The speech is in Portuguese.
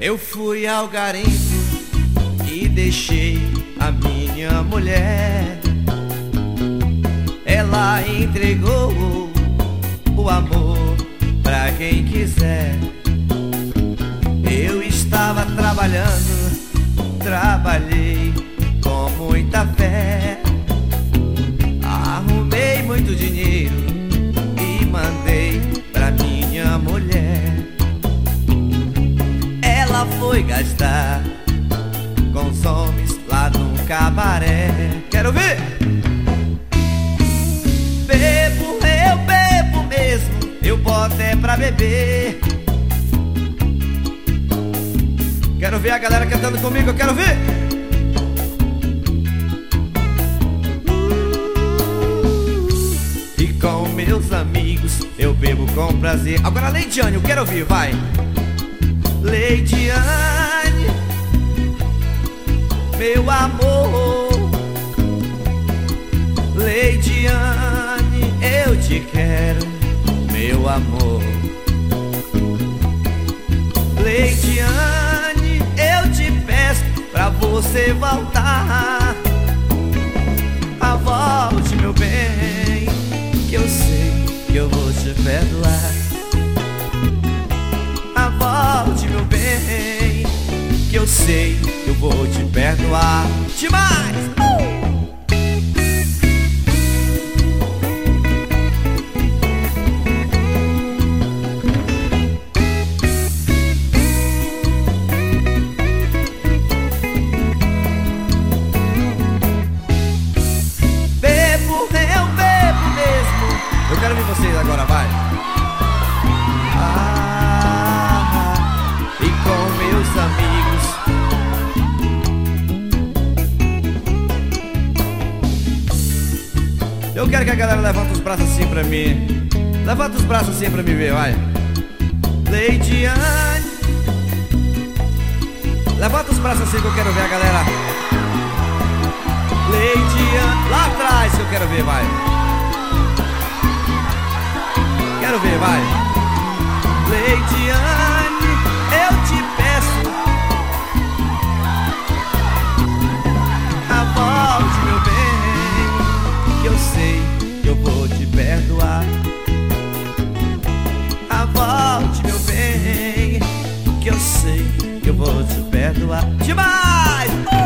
Eu fui ao garimpo e deixei a minha mulher. Ela entregou o amor pra quem quiser. Eu estava trabalhando, trabalhei com muita fé. Arrumei muito dinheiro e mandei pra minha mulher. Ela foi gastar com os homens lá no cabaré. Quero ver! Bebo, eu bebo mesmo, eu boto é pra beber. Quero ver a galera cantando comigo, eu quero ver! E com meus amigos eu bebo com prazer. Agora Leidiane, eu quero ouvir, vai! Leidiane, meu amor. Leidiane, eu te quero, meu amor. Leidiane, eu te peço pra você voltar. Volte, meu bem, que eu sei que eu vou te perdoar. Volte, meu bem, que eu sei que eu vou te perdoar. Demais! Bebo, eu bebo mesmo. Eu quero ver vocês agora, vai! Amigos, eu quero que a galera levante os braços assim pra mim. Levanta os braços assim pra me ver, vai. Leidiane, levanta os braços assim que eu quero ver a galera. Leidiane, lá atrás que eu quero ver, vai. Quero ver, vai. Leidiane, eu te peço, volte, meu bem, que eu sei que eu vou te perdoar. Volte, meu bem, que eu sei que eu vou te perdoar. Demais!